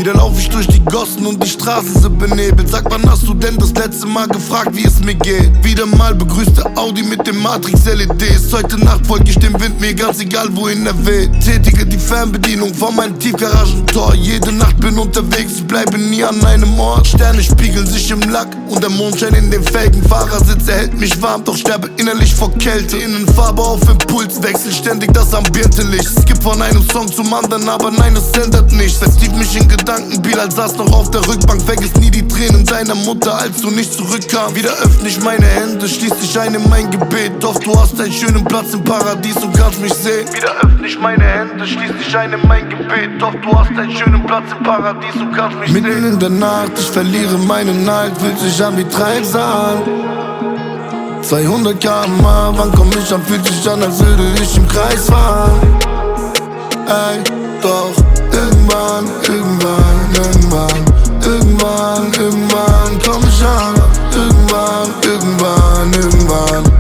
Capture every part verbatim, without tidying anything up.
Wieder lauf ich durch die Gossen und die Straßen sind benebelt. Sag, wann hast du denn das letzte Mal gefragt, wie es mir geht? Wieder mal begrüßt der Audi mit dem Matrix-L E Ds. Heute Nacht folge ich dem Wind, mir ganz egal wohin er weht. Tätige die Fernbedienung vor meinem Tiefgaragentor. Jede Nacht bin unterwegs, ich bleibe nie an einem Ort. Sterne spiegeln sich im Lack und der Mondschein in dem Felgenfahrersitz. Er hält mich warm, doch sterbe innerlich vor Kälte. Innenfarbe auf Impuls, wechselt ständig das Ambiente-Licht. Skip von einem Song zum anderen, aber nein, es ändert nichts. Vertief mich in Gedanken, Bilal saß noch auf der Rückbank. Vergiss nie die Tränen deiner Mutter, als du nicht zurückkamst. Wieder öffne ich meine Hände, schließ dich ein in mein Gebet. Doch du hast einen schönen Platz im Paradies und kannst mich sehen. Wieder öffne ich meine Hände, schließ dich ein in mein Gebet. Doch du hast einen schönen Platz im Paradies und kannst mich sehen. Mitten in der Nacht, ich verliere meinen Halt, fühlt sich an wie Treibsand. zweihundert Kilometer pro Stunde, wann komm ich an, fühlt sich an, als würde ich im Kreis fahren. Ey, doch irgendwann, irgendwann, irgendwann, irgendwann, irgendwann komm ich an. Irgendwann, irgendwann, irgendwann.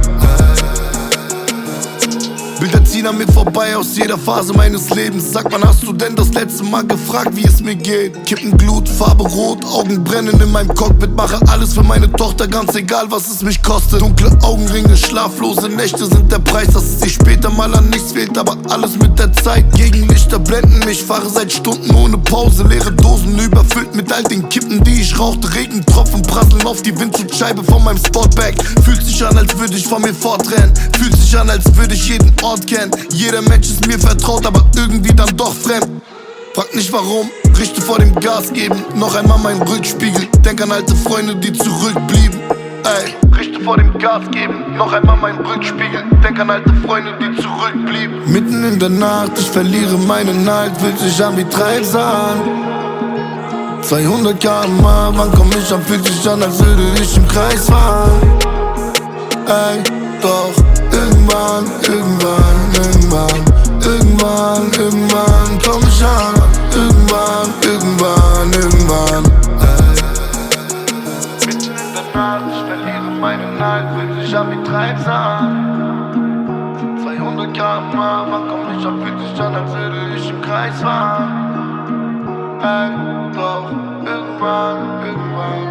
Bilder ziehen an mir vorbei aus jeder Phase meines Lebens. Sag, wann hast du denn das letzte Mal gefragt, wie es mir geht? Kippenglut, Farbe rot, Augen brennen in meinem Cockpit. Mache alles für meine Tochter, ganz egal was es mich kostet. Dunkle Augenringe, schlaflose Nächte sind der Preis, dass es sich später mal an nichts fehlt, aber alles mit der Zeit. Gegenlichter blenden mich, fahre seit Stunden ohne Pause. Leere Dosen überfüllt mit all den Kippen, die ich rauchte. Regentropfen prasseln auf die Windschutzscheibe von meinem Sportback. Fühlt sich an, als würde ich von mir fortrennen. Fühlt sich an, als würde ich jeden Ort kennen. Jeder Mensch ist mir vertraut, aber irgendwie dann doch fremd. Frag nicht warum, richte vor dem Gas geben. Noch einmal mein Rückspiegel, denk an alte Freunde, die zurückblieben. Ey, richte vor dem Gas geben. Noch einmal mein Rückspiegel, denk an alte Freunde, die zurückblieben. Mitten in der Nacht, ich verliere meinen Halt, fühlt sich an wie Treibsand. zweihundert Kilometer pro Stunde, wann komm ich an, fühlt sich an, als würde ich im Kreis fahren. Ey, doch irgendwann, irgendwann, irgendwann, irgendwann, irgendwann komm ich an. Irgendwann, irgendwann, irgendwann. Mitten in der Nacht, ich verliere meinen Halt, fühlt sich an wie Treibsand. zweihundert Kilometer pro Stunde, wann komm ich an, fühlt sich an, als würde ich im Kreis fahren. Ey, doch irgendwann, irgendwann.